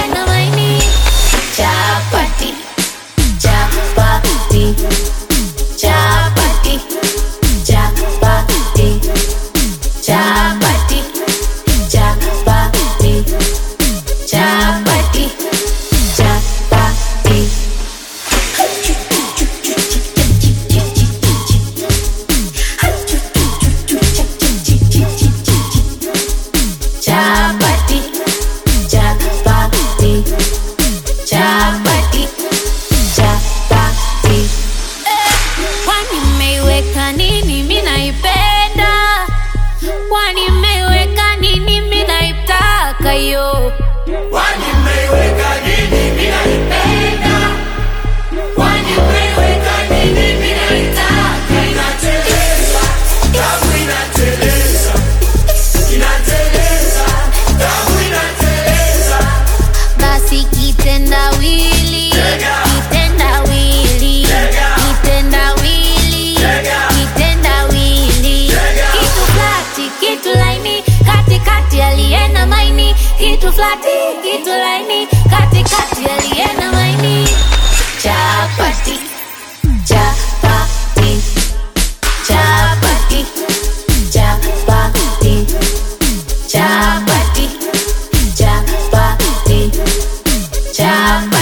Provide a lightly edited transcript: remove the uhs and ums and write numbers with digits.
aliena maini. Chapati, chapati, chapati, chapati, chapati, chapati, chapati, chapati. Chapati, chapati, chapati, chapati. Kwani mmeiweka nini mimi naipenda? Kwani mmeiweka nini mimi naitaka yo? Kwani mmeiweka nini mimi naipenda? Kwani mmeiweka nini mimi naitaka? Inateleza, damu inateleza. Inateleza, damu inateleza. Basi kitendawili, kitendawili, kitendawili, kitendawili. Kitu flati, kitu laini, katikati aliena maini. Kitu flati, kitu laini, katikati aliena maini. Chapati, chapati, chapati, chapati, chapati, chapati, chapati.